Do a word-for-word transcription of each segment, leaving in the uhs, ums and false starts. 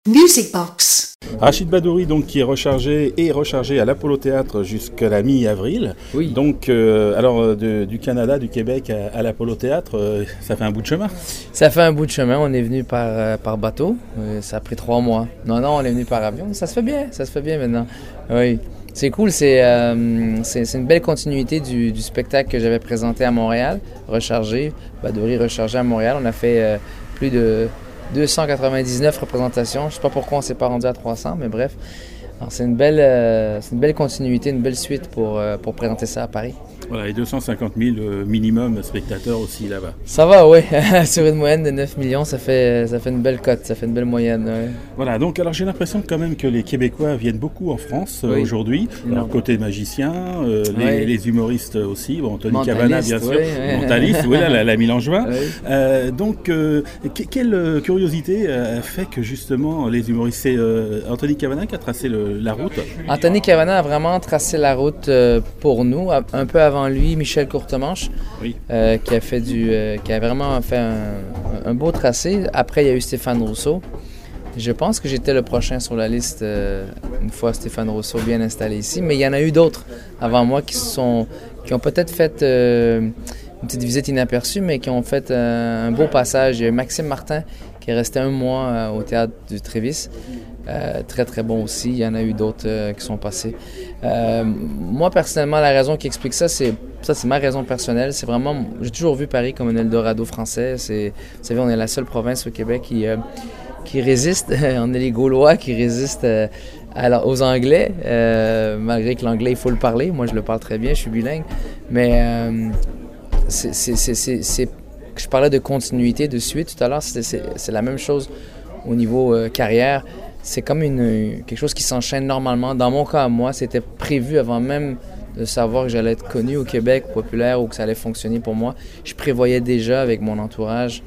Music Box. Rachid Badouri, donc, qui est rechargé et rechargé à l'Apollo Théâtre jusqu'à la mi-avril. Oui. Donc, euh, alors, de, du Canada, du Québec à, à l'Apollo Théâtre, euh, ça fait un bout de chemin. Ça fait un bout de chemin. On est venu par, euh, par bateau. Euh, ça a pris trois mois. Non, non, on est venu par avion. Ça se fait bien. Ça se fait bien maintenant. Oui. C'est cool. C'est, euh, c'est, c'est une belle continuité du, du spectacle que j'avais présenté à Montréal. Rechargé. Badouri rechargé à Montréal. On a fait euh, plus de deux cent quatre-vingt-dix-neuf représentations. Je ne sais pas pourquoi on ne s'est pas rendu à trois cents, mais bref. Alors, c'est une belle, euh, c'est une belle continuité, une belle suite pour, euh, pour présenter ça à Paris. Voilà, et deux cent cinquante mille euh, minimum spectateurs aussi là-bas. Ça va, oui. Sur une moyenne de neuf millions, ça fait, ça fait une belle cote, ça fait une belle moyenne. Ouais. Voilà, donc alors j'ai l'impression quand même que les Québécois viennent beaucoup en France euh, Oui. aujourd'hui. Alors côté magicien, euh, les, Oui. les humoristes aussi, bon, Anthony Mentaliste, Cavana bien sûr, oui, oui. mentaliste, oui, là, la, la Milangevin. Oui. Euh, donc, euh, que- quelle euh, curiosité euh, fait que justement les humoristes, c'est euh, Anthony Cavana qui a tracé le- la route. Anthony Cavana a vraiment tracé la route euh, pour nous. Un peu avant lui, Michel Courtemanche, Oui. euh, qui a fait du, euh, qui a vraiment fait un, un beau tracé. Après, il y a eu Stéphane Rousseau. Je pense que j'étais le prochain sur la liste euh, une fois Stéphane Rousseau bien installé ici. Mais il y en a eu d'autres avant moi qui se sont, qui ont peut-être fait euh, une petite visite inaperçue, mais qui ont fait euh, un beau passage. Il y a eu Maxime Martin qui est resté un mois euh, au théâtre du Trévis. Euh, très très bon aussi. Il y en a eu d'autres euh, qui sont passés. Euh, moi personnellement, la raison qui explique ça, c'est ça, c'est ma raison personnelle. C'est vraiment, j'ai toujours vu Paris comme un Eldorado français. C'est, vous savez, on est la seule province au Québec qui euh, qui résiste. On est les Gaulois qui résistent euh, à- aux Anglais, euh, malgré que l'anglais il faut le parler. Moi, je le parle très bien. Je suis bilingue, mais euh, c'est, c'est, c'est, c'est, c'est- je parlais de continuité, de suite tout à l'heure. C'est, c'est, c'est la même chose au niveau euh, carrière. C'est comme une, quelque chose qui s'enchaîne normalement. Dans mon cas, à moi, c'était prévu avant même de savoir que j'allais être connu au Québec, populaire, ou que ça allait fonctionner pour moi. Je prévoyais déjà avec mon entourage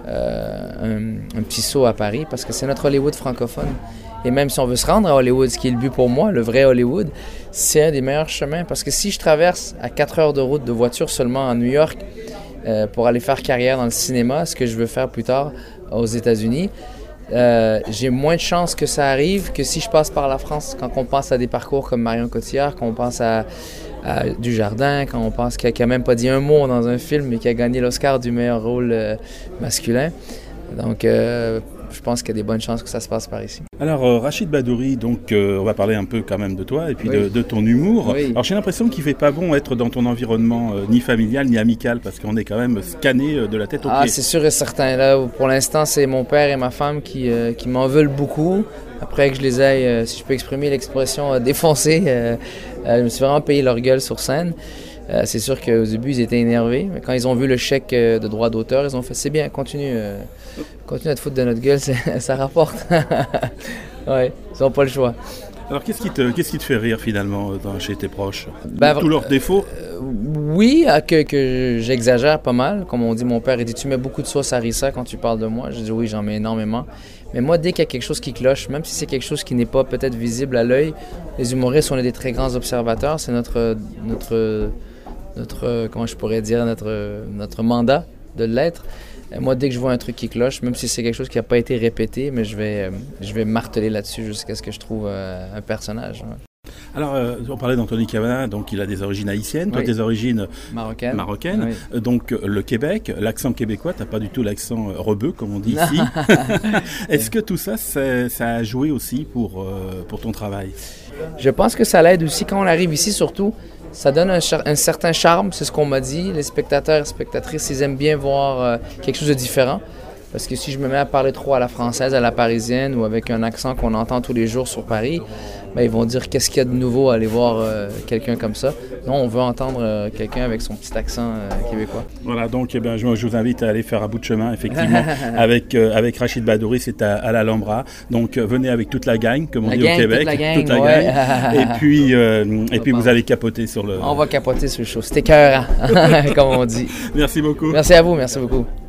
euh, un, un petit saut à Paris parce que c'est notre Hollywood francophone. Et même si on veut se rendre à Hollywood, ce qui est le but pour moi, le vrai Hollywood, c'est un des meilleurs chemins. Parce que si je traverse à quatre heures de route de voiture seulement à New York euh, pour aller faire carrière dans le cinéma, ce que je veux faire plus tard aux États-Unis, Euh, j'ai moins de chances que ça arrive que si je passe par la France. Quand on pense à des parcours comme Marion Cotillard, quand on pense à, à Dujardin, quand on pense qu'il n'a même pas dit un mot dans un film et qui a gagné l'Oscar du meilleur rôle euh, masculin. Donc, euh, je pense qu'il y a des bonnes chances que ça se passe par ici. Alors euh, Rachid Badouri, donc euh, on va parler un peu quand même de toi et puis Oui. de, de ton humour. Oui. Alors j'ai l'impression qu'il fait pas bon être dans ton environnement euh, ni familial ni amical parce qu'on est quand même scanné euh, de la tête aux Ah, pieds. c'est sûr et certain. Là, pour l'instant, c'est mon père et ma femme qui, euh, qui m'en veulent beaucoup. Après que je les aille, euh, si je peux exprimer l'expression, euh, défoncés, euh, euh, je me suis vraiment payé leur gueule sur scène. Euh, c'est sûr qu'au début, ils étaient énervés. Mais quand ils ont vu le chèque euh, de droit d'auteur, ils ont fait « C'est bien, continue, euh, continue à te foutre de notre gueule, c'est- ça rapporte. » Ouais, ils n'ont pas le choix. Alors qu'est-ce qui te qu'est-ce qui te fait rire finalement euh, dans- chez tes proches? Ben, Tous leurs défauts. Euh, oui, à que, que j'exagère pas mal. Comme on dit, mon père, il dit « Tu mets beaucoup de sauce harissa quand tu parles de moi. » Je dis « Oui, j'en mets énormément. » Mais moi, dès qu'il y a quelque chose qui cloche, même si c'est quelque chose qui n'est pas peut-être visible à l'œil, les humoristes, on est des très grands observateurs. C'est notre, notre, notre, comment je pourrais dire, notre, notre mandat de l'être. Et moi, dès que je vois un truc qui cloche, même si c'est quelque chose qui n'a pas été répété, mais je vais, euh, je vais marteler là-dessus jusqu'à ce que je trouve euh, un personnage. Ouais. Alors euh, on parlait d'Anthony Cavana, donc il a des origines haïtiennes, toi Oui. des origines Marocaine. marocaines. Oui. Euh, Donc euh, le Québec, l'accent québécois, t'as pas du tout l'accent euh, rebeu comme on dit ici. Est-ce que tout ça, c'est- ça a joué aussi pour, euh, pour ton travail? Je pense que ça l'aide aussi quand on arrive ici, surtout. Ça donne un, char- un certain charme, c'est ce qu'on m'a dit. Les spectateurs et spectatrices, ils aiment bien voir euh, quelque chose de différent. Parce que si je me mets à parler trop à la française, à la parisienne ou avec un accent qu'on entend tous les jours sur Paris, ben, ils vont dire qu'est-ce qu'il y a de nouveau à aller voir euh, quelqu'un comme ça. Non, on veut entendre euh, quelqu'un avec son petit accent euh, québécois. Voilà, donc eh bien, je, je vous invite à aller faire un bout de chemin, effectivement, avec, euh, avec Rachid Badouri, c'est à, à l'Alhambra. Donc euh, venez avec toute la gang, comme on La dit gang, au Québec. toute la gang, toute la ouais. gang. Et puis, euh, et puis vous allez capoter sur le... On va capoter sur le show. C'était écœurant, comme on dit. Merci beaucoup. Merci à vous, merci beaucoup.